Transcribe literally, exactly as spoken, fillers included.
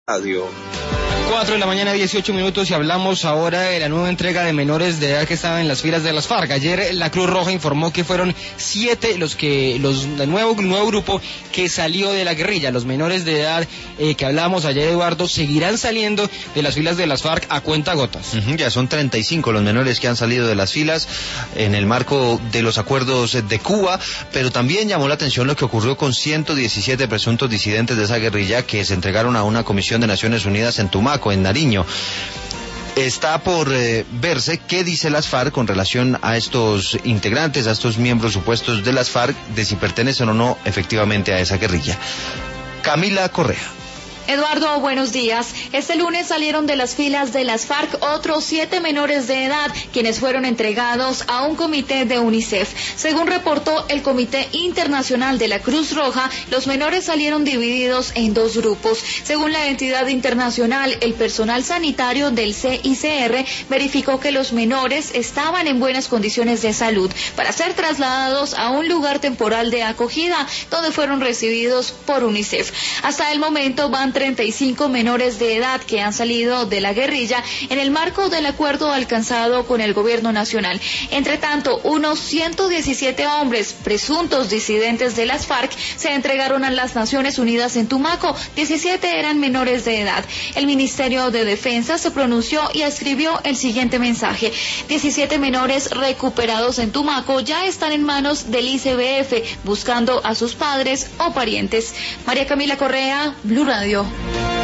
Radio. cuatro de la mañana, dieciocho minutos, y hablamos ahora de la nueva entrega de menores de edad que estaban en las filas de las FARC. Ayer la Cruz Roja informó que fueron siete los que, los, el nuevo, el nuevo grupo que salió de la guerrilla. Los menores de edad eh, que hablábamos ayer, Eduardo, seguirán saliendo de las filas de las FARC a cuenta gotas. Uh-huh, ya son treinta y cinco los menores que han salido de las filas en el marco de los acuerdos de Cuba, pero también llamó la atención lo que ocurrió con ciento diecisiete presuntos disidentes de esa guerrilla que se entregaron a una comisión de Naciones Unidas en Tumaco, en Nariño. Está por eh, verse qué dice las FARC con relación a estos integrantes, a estos miembros supuestos de las FARC, de si pertenecen o no efectivamente a esa guerrilla. Camila Correa. Eduardo, buenos días. Este lunes salieron de las filas de las FARC otros siete menores de edad, quienes fueron entregados a un comité de UNICEF. Según reportó el Comité Internacional de la Cruz Roja, los menores salieron divididos en dos grupos. Según la entidad internacional, el personal sanitario del C I C R verificó que los menores estaban en buenas condiciones de salud para ser trasladados a un lugar temporal de acogida, donde fueron recibidos por UNICEF. Hasta el momento van treinta y cinco menores de edad que han salido de la guerrilla en el marco del acuerdo alcanzado con el gobierno nacional. Entre tanto, unos ciento diecisiete hombres presuntos disidentes de las FARC se entregaron a las Naciones Unidas en Tumaco. diecisiete eran menores de edad. El Ministerio de Defensa se pronunció y escribió el siguiente mensaje: diecisiete menores recuperados en Tumaco ya están en manos del I C B F buscando a sus padres o parientes. María Camila Correa, Blue Radio.